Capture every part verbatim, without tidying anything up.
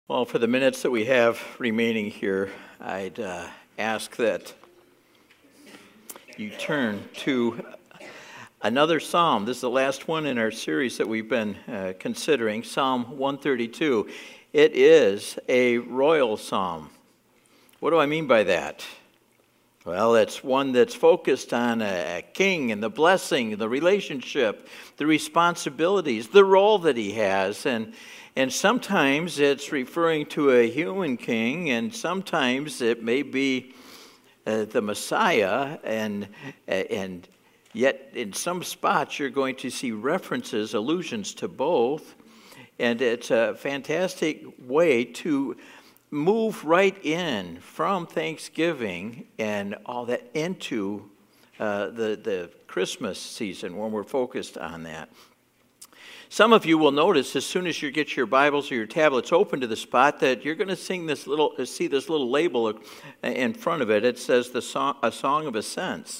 Well, for the minutes that we have remaining here, I'd uh, ask that you turn to another psalm. This is the last one in our series that we've been uh, considering, Psalm one thirty-two. It is a royal psalm. What do I mean by that? Well, it's one that's focused on a king and the blessing, the relationship, the responsibilities, the role that he has, and And sometimes it's referring to a human king, and sometimes it may be uh, the Messiah, and and yet in some spots you're going to see references, allusions to both, and it's a fantastic way to move right in from Thanksgiving and all that into uh, the the Christmas season when we're focused on that. Some of you will notice as soon as you get your Bibles or your tablets open to the spot that you're going to sing this little, see this little label in front of it. It says the song, a song of ascents.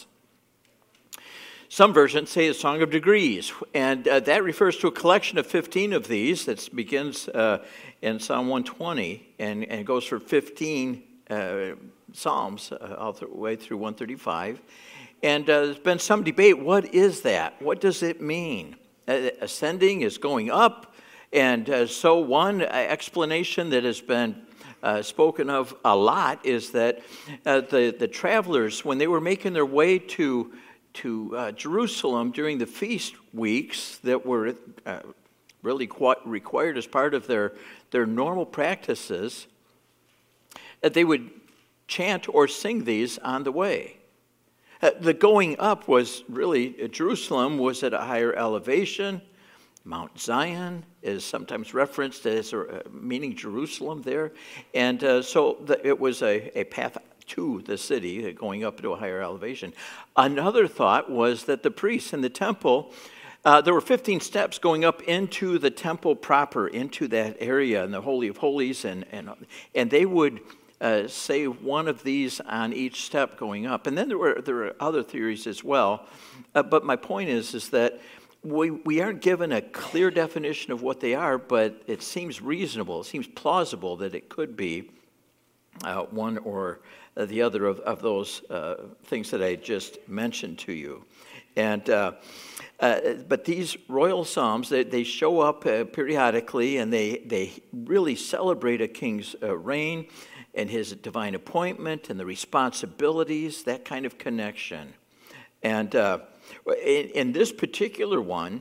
Some versions say a song of degrees, and uh, that refers to a collection of fifteen of these that begins uh, in Psalm one twenty and, and goes for fifteen uh, psalms uh, all the way through one thirty-five. And uh, there's been some debate. What is that? What does it mean? Uh, ascending is going up, and uh, so one explanation that has been uh, spoken of a lot is that uh, the, the travelers, when they were making their way to, to uh, Jerusalem during the feast weeks that were uh, really quite required as part of their, their normal practices, that they would chant or sing these on the way. Uh, the going up was really, uh, Jerusalem was at a higher elevation. Mount Zion is sometimes referenced as uh, meaning Jerusalem there. And uh, so the, it was a, a path to the city, uh, going up to a higher elevation. Another thought was that the priests in the temple, uh, there were fifteen steps going up into the temple proper, into that area in the Holy of Holies, and, and, and they would Uh, say one of these on each step going up. And then there were there were other theories as well. Uh, but my point is, is that we, we aren't given a clear definition of what they are, but it seems reasonable, it seems plausible that it could be uh, one or the other of, of those uh, things that I just mentioned to you. And uh, uh, but these royal psalms, they, they show up uh, periodically, and they, they really celebrate a king's uh, reign and his divine appointment and the responsibilities, that kind of connection. And uh, in, in this particular one,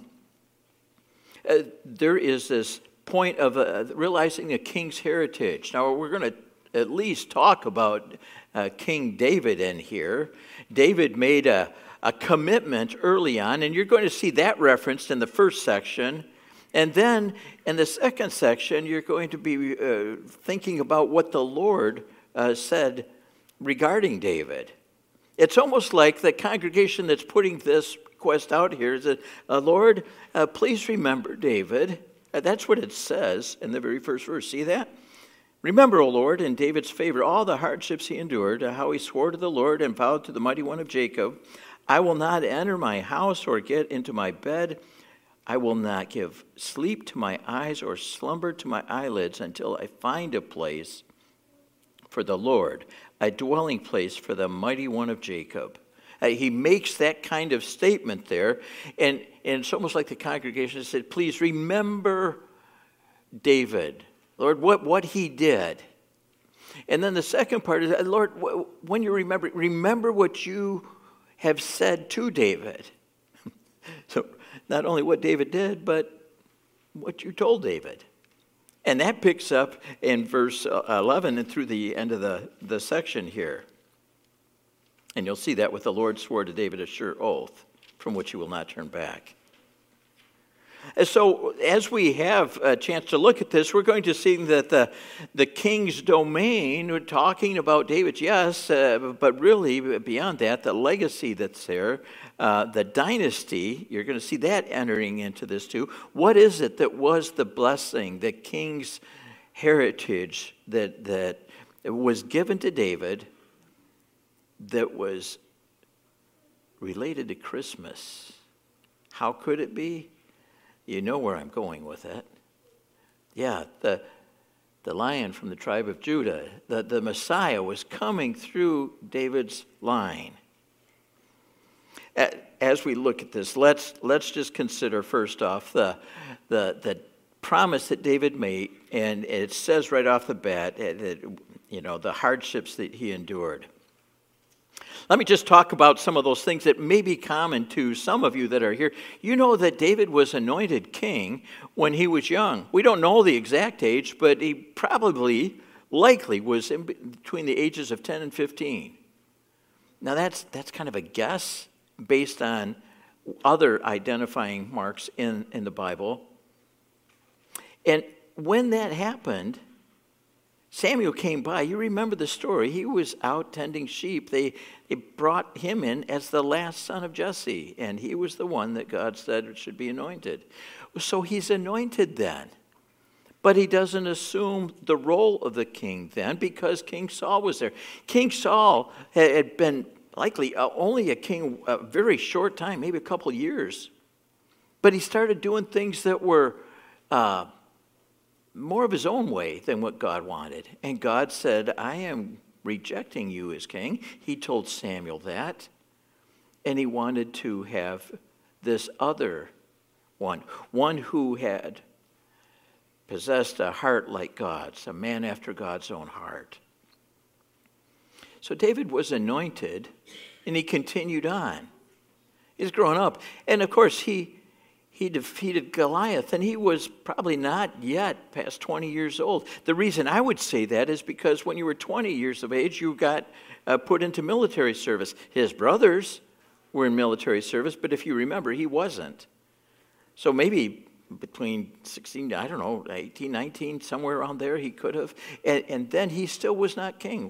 uh, there is this point of uh, realizing a king's heritage. Now, we're going to at least talk about uh, King David in here. David made a, a commitment early on, and you're going to see that referenced in the first section. And then in the second section, you're going to be uh, thinking about what the Lord uh, said regarding David. It's almost like the congregation that's putting this request out here is that, uh, Lord, uh, please remember David. Uh, that's what it says in the very first verse. See that? Remember, O Lord, in David's favor, all the hardships he endured, uh, how he swore to the Lord and vowed to the mighty one of Jacob, I will not enter my house or get into my bed. I will not give sleep to my eyes or slumber to my eyelids until I find a place for the Lord, a dwelling place for the mighty one of Jacob. Uh, he makes that kind of statement there, and, and it's almost like the congregation said, please remember David, Lord, what, what he did. And then the second part is, Lord, when you remember, remember what you have said to David. So not only what David did, but what you told David. And that picks up in verse eleven and through the end of the, the section here. And you'll see that with the Lord swore to David a sure oath from which he will not turn back. And so as we have a chance to look at this, we're going to see that the, the king's domain, we're talking about David, yes, uh, but really beyond that, the legacy that's there, uh, the dynasty, you're going to see that entering into this too. What is it that was the blessing, the king's heritage that, that was given to David that was related to Christmas? How could it be? You know where I'm going with it. Yeah, the the Lion from the tribe of Judah, the, the Messiah was coming through David's line. As we look at this, let's let's just consider first off the the the promise that David made, and it says right off the bat that, you know, the hardships that he endured. Let me just talk about some of those things that may be common to some of you that are here. You know that David was anointed king when he was young. We don't know the exact age, but he probably, likely, was in between the ages of ten and fifteen. Now that's that's kind of a guess based on other identifying marks in, in the Bible. And when that happened, Samuel came by. You remember the story. He was out tending sheep. They, they brought him in as the last son of Jesse, and he was the one that God said should be anointed. So he's anointed then. But he doesn't assume the role of the king then because King Saul was there. King Saul had been likely only a king a very short time, maybe a couple years. But he started doing things that were uh, more of his own way than what God wanted. And God said, I am rejecting you as king. He told Samuel that. And he wanted to have this other one, one who had possessed a heart like God's, a man after God's own heart. So David was anointed, and he continued on. He's grown up. And of course, he He defeated Goliath, and he was probably not yet past twenty years old. The reason I would say that is because when you were twenty years of age, you got uh, put into military service. His brothers were in military service, but if you remember, he wasn't. So maybe between sixteen, I don't know, eighteen, nineteen, somewhere around there, he could have. And, and then he still was not king.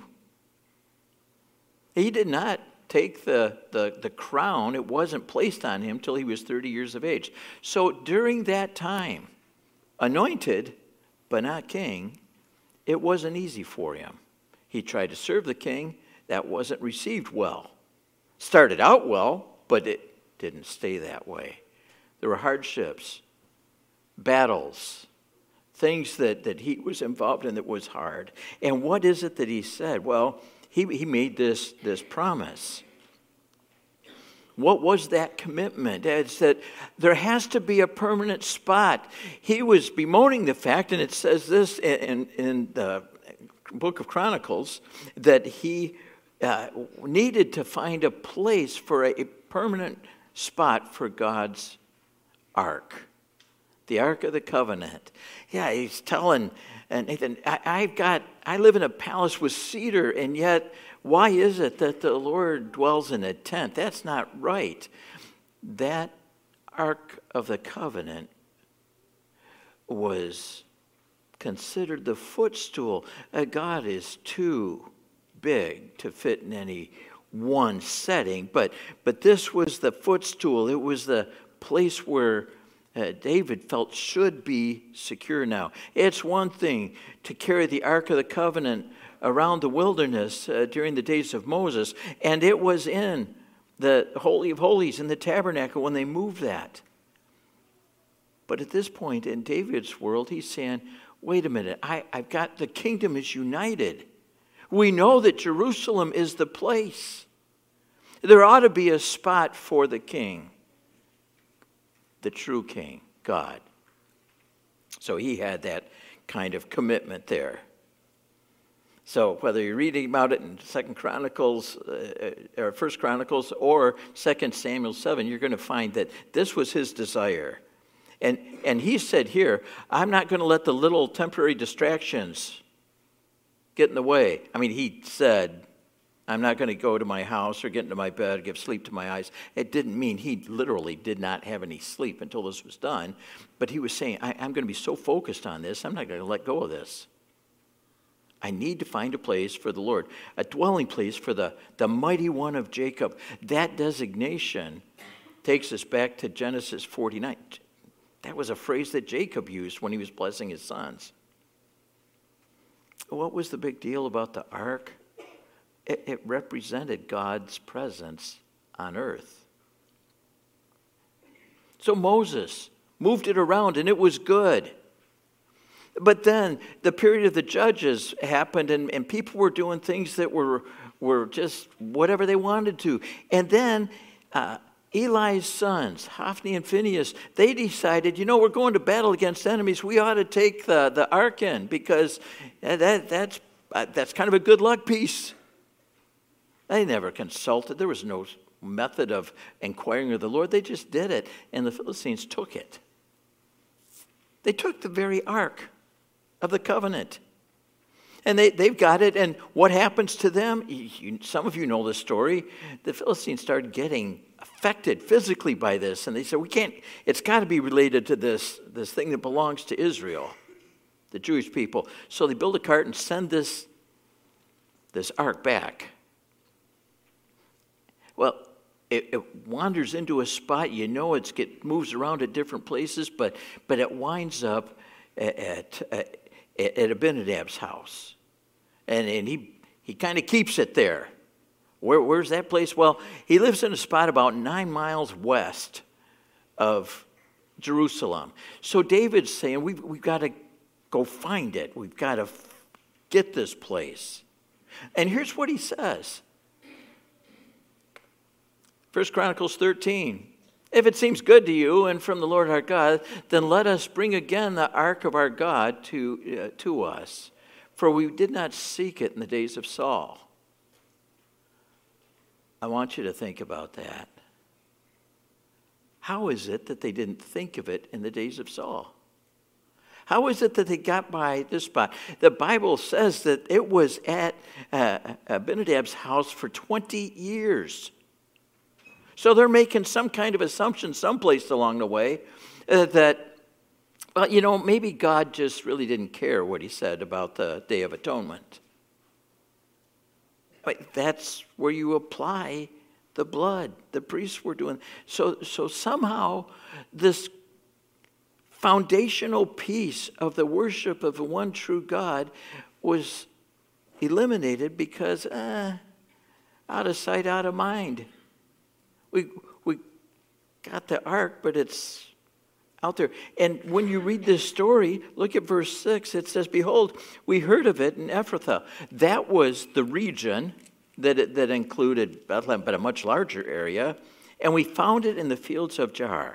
He did not take the, the, the crown. It wasn't placed on him till he was thirty years of age. So during that time, anointed but not king, it wasn't easy for him. He tried to serve the king. That wasn't received well. Started out well, but it didn't stay that way. There were hardships, battles, things that, that he was involved in that was hard. And what is it that he said? Well, he, he made this, this promise. What was that commitment? It's that there has to be a permanent spot. He was bemoaning the fact, and it says this in, in the book of Chronicles, that he uh, needed to find a place for a, a permanent spot for God's ark, the Ark of the Covenant. Yeah, he's telling uh, Nathan, I, I've got, I live in a palace with cedar, and yet why is it that the Lord dwells in a tent? That's not right. That Ark of the Covenant was considered the footstool. Uh, God is too big to fit in any one setting, but but this was the footstool. It was the place where uh, David felt should be secure now. It's one thing to carry the Ark of the Covenant around the wilderness uh, during the days of Moses, and it was in the Holy of Holies, in the tabernacle, when they moved that. But at this point in David's world, he's saying, wait a minute, I, I've got, the kingdom is united. We know that Jerusalem is the place. There ought to be a spot for the king, the true king, God. So he had that kind of commitment there. So whether you're reading about it in Second Chronicles, uh, or First Chronicles, or Second Samuel seven, you're going to find that this was his desire. And, and he said here, I'm not going to let the little temporary distractions get in the way. I mean, he said, I'm not going to go to my house or get into my bed, give sleep to my eyes. It didn't mean he literally did not have any sleep until this was done. But he was saying, I, I'm going to be so focused on this, I'm not going to let go of this. I need to find a place for the Lord, a dwelling place for the, the mighty one of Jacob. That designation takes us back to Genesis forty-nine. That was a phrase that Jacob used when he was blessing his sons. What was the big deal about the ark? It, it represented God's presence on earth. So Moses moved it around, and it was good. But then the period of the judges happened, and, and people were doing things that were, were just whatever they wanted to. And then uh, Eli's sons, Hophni and Phinehas, they decided, you know, we're going to battle against enemies. We ought to take the, the ark in because that, that's, uh, that's kind of a good luck piece. They never consulted. There was no method of inquiring of the Lord. They just did it, and the Philistines took it. They took the very ark of the covenant. And they, they've got it, and what happens to them? You, some of you know the story. The Philistines started getting affected physically by this, and they said, we can't, it's got to be related to this, this thing that belongs to Israel, the Jewish people. So they build a cart and send this, this ark back. Well, it, it wanders into a spot, you know, it's get moves around at different places, but but it winds up at, at, at Abinadab's house. And, and he, he kind of keeps it there. Where, where's that place? Well, he lives in a spot about nine miles west of Jerusalem. So David's saying, we've, we've got to go find it. We've got to get this place. And here's what he says. First Chronicles thirteen. If it seems good to you and from the Lord our God, then let us bring again the ark of our God to, uh, to us. For we did not seek it in the days of Saul. I want you to think about that. How is it that they didn't think of it in the days of Saul? How is it that they got by this spot? The Bible says that it was at uh, Abinadab's house for twenty years. So they're making some kind of assumption someplace along the way uh, that, well, you know, maybe God just really didn't care what he said about the Day of Atonement. But that's where you apply the blood. The priests were doing. So, so somehow this foundational piece of the worship of the one true God was eliminated because uh, out of sight, out of mind. We we got the ark, but it's out there. And when you read this story, look at verse six. It says, behold, we heard of it in Ephrathah. That was the region that, it, that included Bethlehem, but a much larger area. And we found it in the fields of Jaar.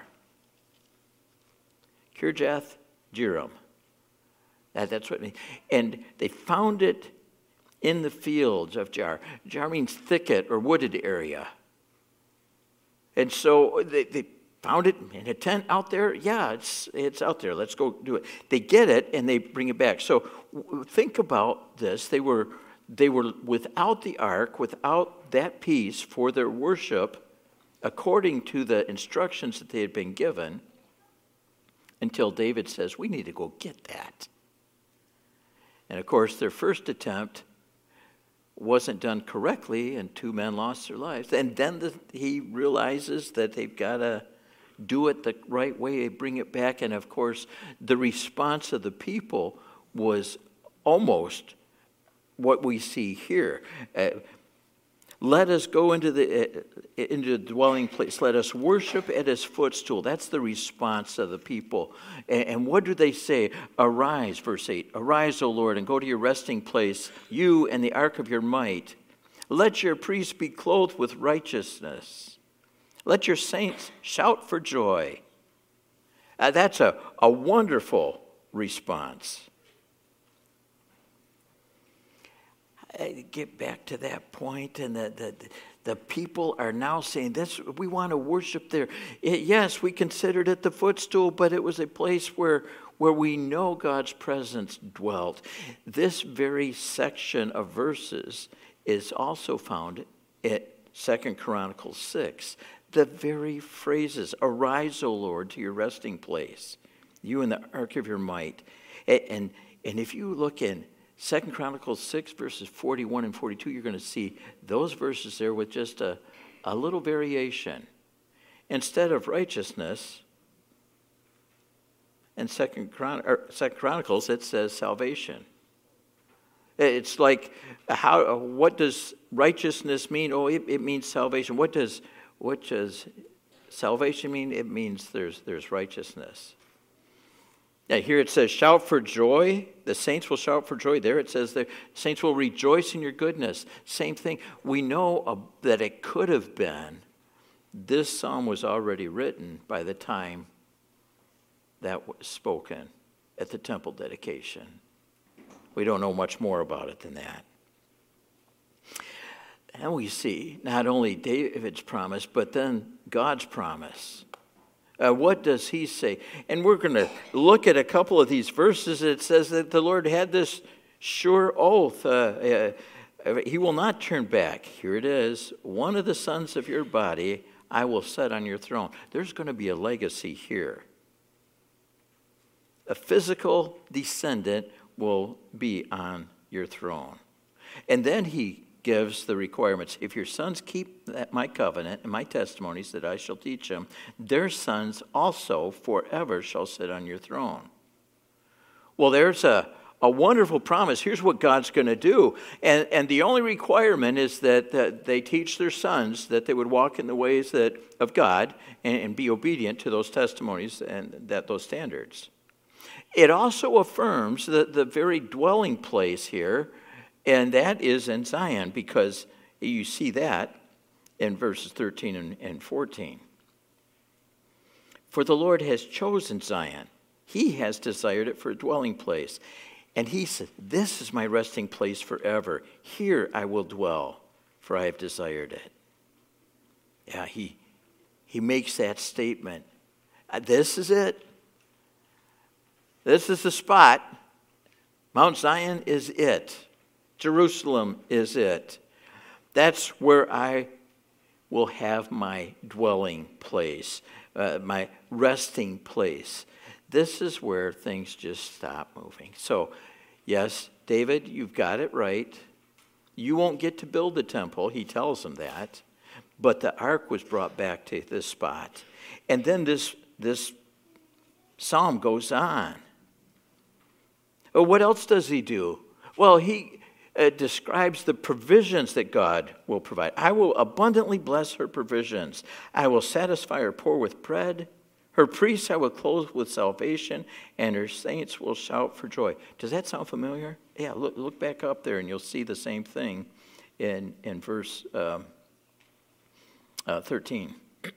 Kirjath Jearim. That, that's what it means. And they found it in the fields of Jaar. Jaar means thicket or wooded area. And so they, they found it in a tent out there. Yeah, it's it's out there. Let's go do it. They get it and they bring it back. So think about this. They were they were without the ark, without that piece for their worship, according to the instructions that they had been given, until David says, we need to go get that. And of course, their first attempt wasn't done correctly, and two men lost their lives. And then the, he realizes that they've got to do it the right way, bring it back. And of course, the response of the people was almost what we see here. Uh, Let us go into the uh, into the dwelling place. Let us worship at his footstool. That's the response of the people. And, and what do they say? Arise, verse eight. Arise, O Lord, and go to your resting place, you and the ark of your might. Let your priests be clothed with righteousness. Let your saints shout for joy. Uh, that's a, a wonderful response. I get back to that point, and the, the, the people are now saying, "This we want to worship there." It, yes, we considered it the footstool, but it was a place where, where we know God's presence dwelt. This very section of verses is also found at Second Chronicles six. The very phrases, "Arise, O Lord, to your resting place, you and the ark of your might." And, and, and if you look in Second Chronicles six, verses forty-one and forty-two, you're going to see those verses there with just a, a little variation. Instead of righteousness, in Second, Chron- or Second Chronicles, it says salvation. It's like, how? What does righteousness mean? Oh, it, it means salvation. What does what does salvation mean? It means there's there's righteousness. Now here it says, shout for joy. The saints will shout for joy. There it says the saints will rejoice in your goodness. Same thing. We know uh, that it could have been. This psalm was already written by the time that was spoken at the temple dedication. We don't know much more about it than that. And we see not only David's promise, but then God's promise. Uh, what does he say? And we're going to look at a couple of these verses. It says that the Lord had this sure oath. Uh, uh, he will not turn back. Here it is. One of the sons of your body I will set on your throne. There's going to be a legacy here. A physical descendant will be on your throne. And then he gives the requirements. If your sons keep that, my covenant and my testimonies that I shall teach them, their sons also forever shall sit on your throne. Well, there's a, a wonderful promise. Here's what God's going to do. And, and the only requirement is that, that they teach their sons that they would walk in the ways that of God and, and be obedient to those testimonies and that those standards. It also affirms the, the very dwelling place here, and that is in Zion, because you see that in verses thirteen and, and fourteen. For the Lord has chosen Zion. He has desired it for a dwelling place. And he said, this is my resting place forever. Here I will dwell, for I have desired it. Yeah, he, he makes that statement. This is it. This is the spot. Mount Zion is it. Jerusalem is it. That's where I will have my dwelling place, uh, my resting place. This is where things just stop moving. So, yes, David, you've got it right. You won't get to build the temple. He tells them that. But the ark was brought back to this spot. And then this, this psalm goes on. Well, what else does he do? Well, he uh, describes the provisions that God will provide. I will abundantly bless her provisions. I will satisfy her poor with bread. Her priests I will clothe with salvation, and her saints will shout for joy. Does that sound familiar? Yeah, look, look back up there, and you'll see the same thing in, in verse um, uh, thirteen.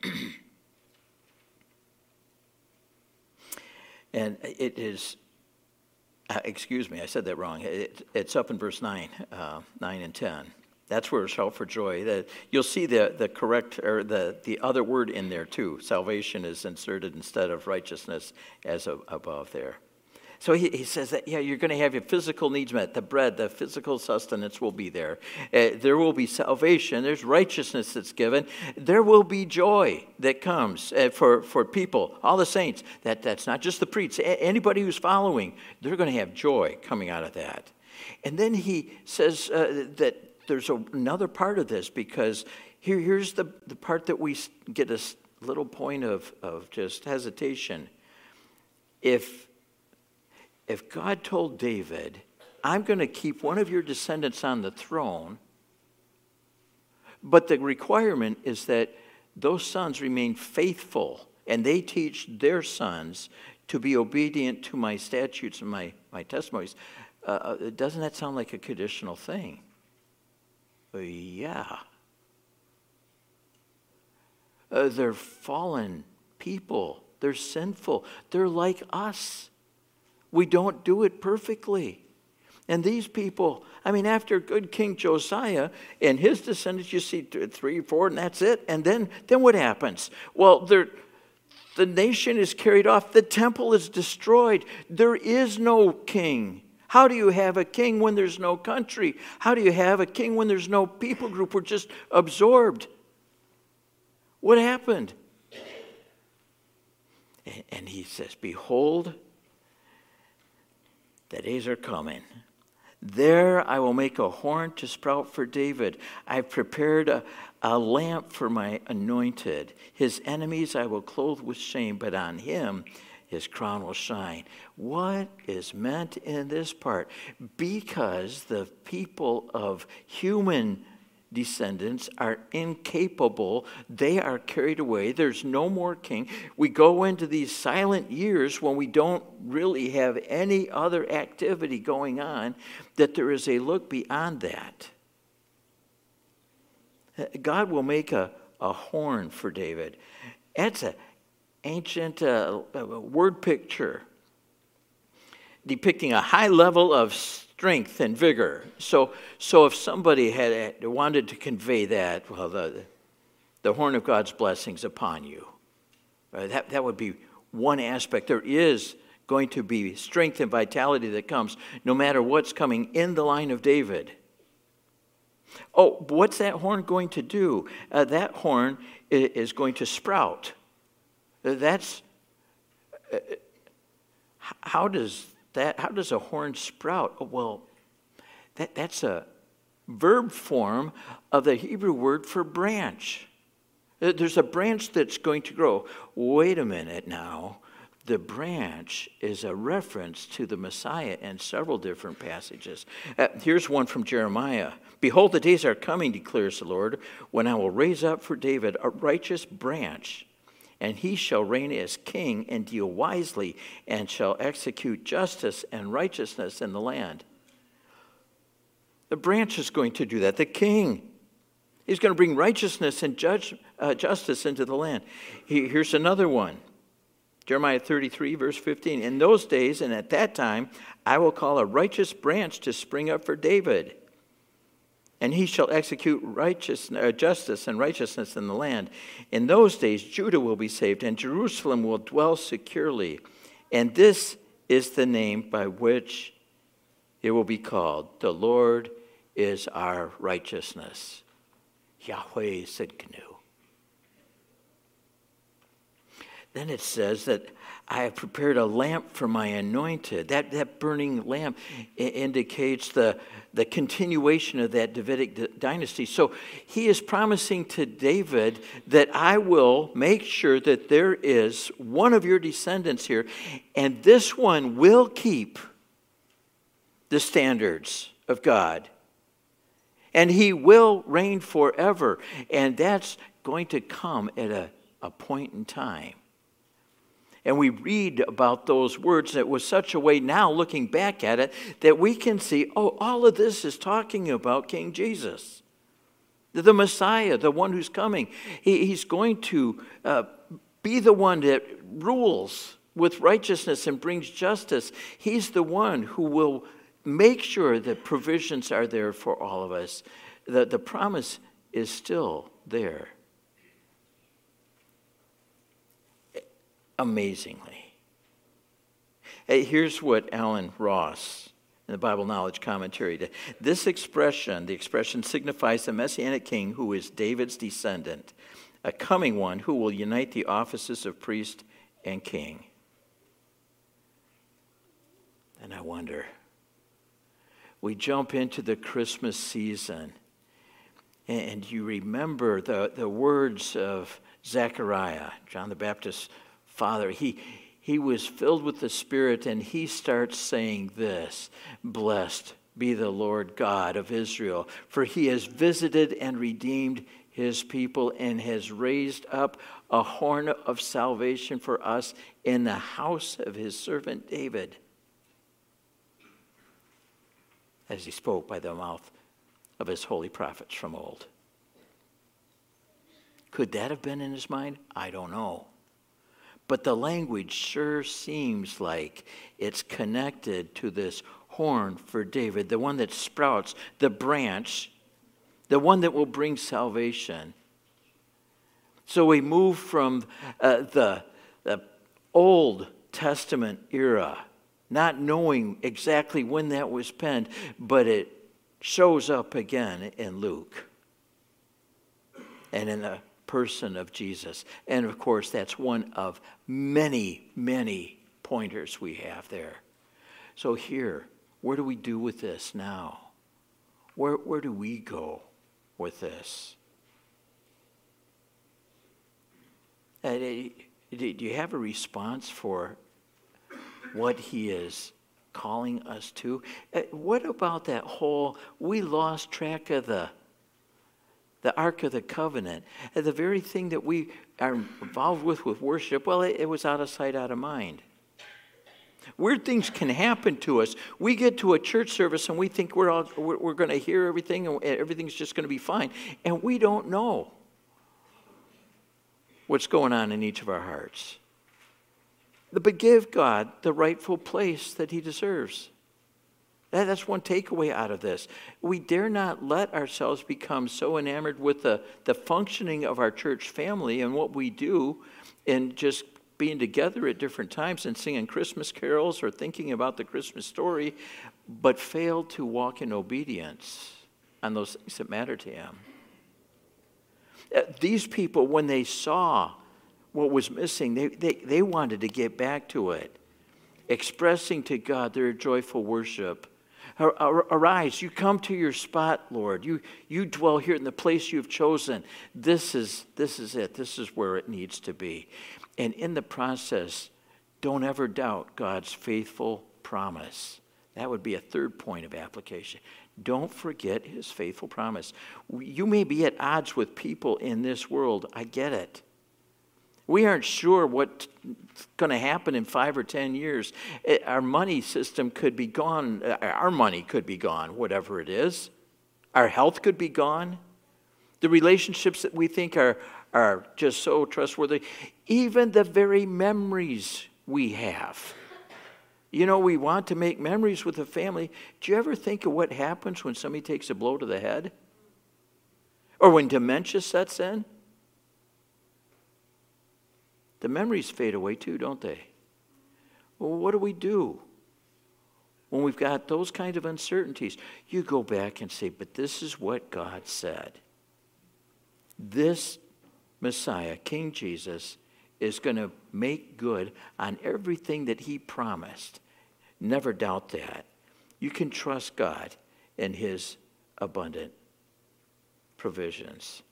And it is... Uh, excuse me, I said that wrong. It, it's up in verse nine, uh, nine and ten. That's where shout for joy. The, you'll see the, the correct, or the, the other word in there too. Salvation is inserted instead of righteousness as a, above there. So he, he says that, yeah, you're going to have your physical needs met. The bread, the physical sustenance will be there. Uh, there will be salvation. There's righteousness that's given. There will be joy that comes uh, for, for people, all the saints. That, that's not just the priests. A- anybody who's following, they're going to have joy coming out of that. And then he says uh, that there's a, another part of this, because here, here's the, the part that we get a little point of, of just hesitation. If... If God told David, I'm going to keep one of your descendants on the throne, but the requirement is that those sons remain faithful, and they teach their sons to be obedient to my statutes and my, my testimonies, uh, doesn't that sound like a conditional thing? Uh, yeah. Uh, they're fallen people. They're sinful. They're like us. We don't do it perfectly. And these people, I mean, after good King Josiah and his descendants, you see three, four, and that's it. And then, then what happens? Well, the nation is carried off. The temple is destroyed. There is no king. How do you have a king when there's no country? How do you have a king when there's no people group? We're just absorbed. What happened? And he says, behold, the days are coming. There I will make a horn to sprout for David. I've prepared a, a lamp for my anointed. His enemies I will clothe with shame, but on him his crown will shine. What is meant in this part? Because the people of human descendants are incapable. They are carried away. There's no more king. We go into these silent years when we don't really have any other activity going on, that there is a look beyond that. God will make a, a horn for David. That's an ancient uh, word picture depicting a high level of strength and vigor. So, so if somebody had wanted to convey that, well, the, the horn of God's blessings upon you, uh, that, that would be one aspect. There is going to be strength and vitality that comes no matter what's coming in the line of David. Oh, what's that horn going to do? Uh, that horn is going to sprout. Uh, that's, uh, how does that, how does a horn sprout? Oh, well, that, that's a verb form of the Hebrew word for branch. Uh, there's a branch that's going to grow. Wait a minute now. The branch is a reference to the Messiah in several different passages. Uh, here's one from Jeremiah. Behold, the days are coming, declares the Lord, when I will raise up for David a righteous branch, and he shall reign as king and deal wisely, and shall execute justice and righteousness in the land. The branch is going to do that. The king is going to bring righteousness and judge, uh, justice into the land. He, here's another one. Jeremiah thirty-three, verse fifteen. In those days and at that time, I will call a righteous branch to spring up for David, and he shall execute righteous, uh, justice and righteousness in the land. In those days, Judah will be saved, and Jerusalem will dwell securely. And this is the name by which it will be called. The Lord is our righteousness. Yahweh Tsidkenu. Then it says that I have prepared a lamp for my anointed. That, that burning lamp indicates the, the continuation of that Davidic d- dynasty. So he is promising to David that I will make sure that there is one of your descendants here, and this one will keep the standards of God. And he will reign forever. And that's going to come at a, a point in time. And we read about those words that was such a way now, looking back at it, that we can see, oh, all of this is talking about King Jesus, the Messiah, the one who's coming. He, he's going to uh, be the one that rules with righteousness and brings justice. He's the one who will make sure that provisions are there for all of us. The, the promise is still there. Amazingly. Here's what Alan Ross in the Bible Knowledge Commentary did. This expression, the expression signifies the Messianic king who is David's descendant, a coming one who will unite the offices of priest and king. And I wonder, we jump into the Christmas season, and you remember the, the words of Zechariah, John the Baptist's father. He, he was filled with the Spirit, and he starts saying this: blessed be the Lord God of Israel, for he has visited and redeemed his people and has raised up a horn of salvation for us in the house of his servant David. As he spoke by the mouth of his holy prophets from old. Could that have been in his mind? I don't know. But the language sure seems like it's connected to this horn for David, the one that sprouts, the branch, the one that will bring salvation. So we move from uh, the, the Old Testament era, not knowing exactly when that was penned, but it shows up again in Luke and in the person of Jesus. And of course, that's one of many, many pointers we have there. So here, where do we do with this now? Where, where do we go with this? Uh, do you have a response for what he is calling us to? Uh, what about that whole, we lost track of the the Ark of the Covenant, the very thing that we are involved with with worship, well, it, it was out of sight, out of mind. Weird things can happen to us. We get to a church service and we think we're all we're, we're going to hear everything and everything's just going to be fine, and we don't know what's going on in each of our hearts. But give God the rightful place that he deserves. That, that's one takeaway out of this. We dare not let ourselves become so enamored with the, the functioning of our church family and what we do, and just being together at different times and singing Christmas carols or thinking about the Christmas story, but fail to walk in obedience on those things that matter to him. These people, when they saw what was missing, they, they, they wanted to get back to it, expressing to God their joyful worship. Arise, you come to your spot, Lord. You, you dwell here in the place you've chosen. This is, this is it. This is where it needs to be. And in the process, don't ever doubt God's faithful promise. That would be a third point of application. Don't forget his faithful promise. You may be at odds with people in this world. I get it. We aren't sure what's going to happen in five or ten years. Our money system could be gone. Our money could be gone, whatever it is. Our health could be gone. The relationships that we think are, are just so trustworthy. Even the very memories we have. You know, we want to make memories with the family. Do you ever think of what happens when somebody takes a blow to the head? Or when dementia sets in? The memories fade away too, don't they? Well, what do we do when we've got those kind of uncertainties? You go back and say, but this is what God said. This Messiah, King Jesus, is going to make good on everything that he promised. Never doubt that. You can trust God in his abundant provisions.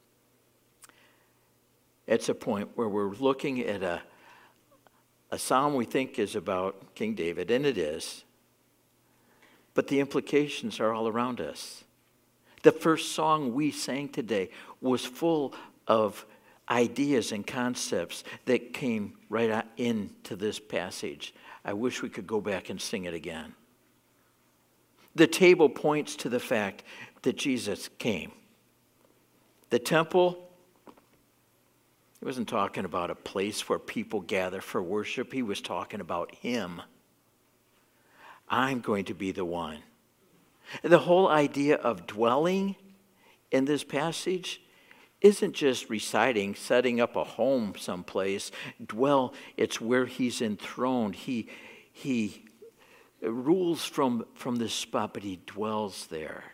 It's a point where we're looking at a, a psalm we think is about King David, and it is. But the implications are all around us. The first song we sang today was full of ideas and concepts that came right into this passage. I wish we could go back and sing it again. The table points to the fact that Jesus came. The temple, he wasn't talking about a place where people gather for worship. He was talking about him. I'm going to be the one. The whole idea of dwelling in this passage isn't just reciting, setting up a home someplace. Dwell, it's where he's enthroned. He, he rules from, from this spot, but he dwells there.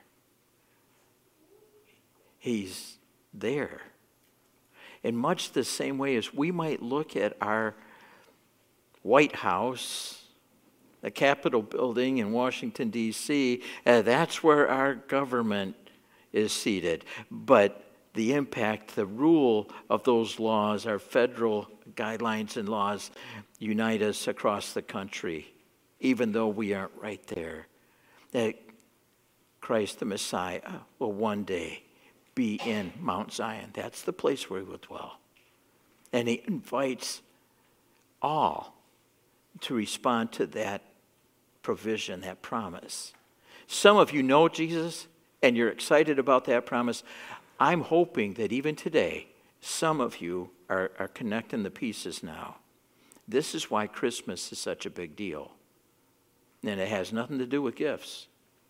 He's there. In much the same way as we might look at our White House, the Capitol building in Washington, D C, uh, that's where our government is seated. But the impact, the rule of those laws, our federal guidelines and laws, unite us across the country, even though we aren't right there. That Christ the Messiah will one day be in Mount Zion. That's the place where he will dwell. And he invites all to respond to that provision, that promise. Some of you know Jesus and you're excited about that promise. I'm hoping that even today, some of you are, are connecting the pieces now. This is why Christmas is such a big deal. And it has nothing to do with gifts,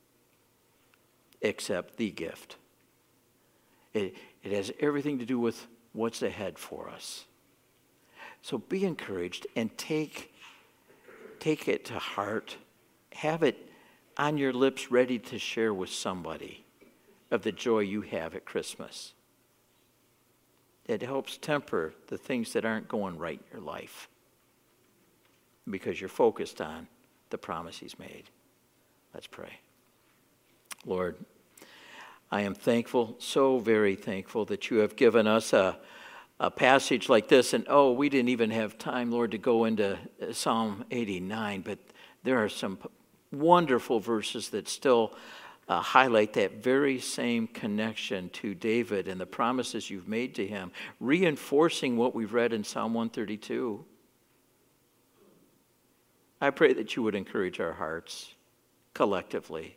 except the gift. It, it has everything to do with what's ahead for us. So be encouraged and take, take it to heart. Have it on your lips ready to share with somebody of the joy you have at Christmas. It helps temper the things that aren't going right in your life because you're focused on the promise he's made. Let's pray. Lord, I am thankful, so very thankful that you have given us a, a passage like this. And oh, we didn't even have time, Lord, to go into Psalm eighty-nine, but there are some wonderful verses that still uh, highlight that very same connection to David and the promises you've made to him, reinforcing what we've read in Psalm one thirty-two. I pray that you would encourage our hearts collectively.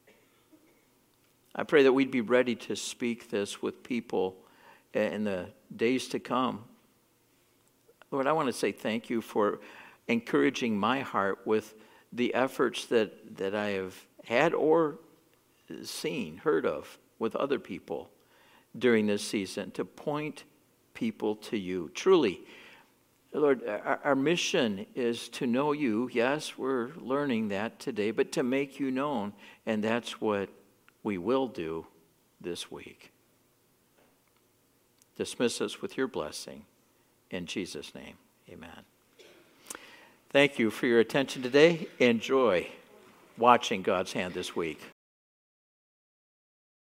I pray that we'd be ready to speak this with people in the days to come. Lord, I want to say thank you for encouraging my heart with the efforts that, that I have had or seen, heard of with other people during this season to point people to you. Truly, Lord, our, our mission is to know you. Yes, we're learning that today, but to make you known, and that's what we will do this week. Dismiss us with your blessing. In Jesus' name, amen. Thank you for your attention today. Enjoy watching God's hand this week.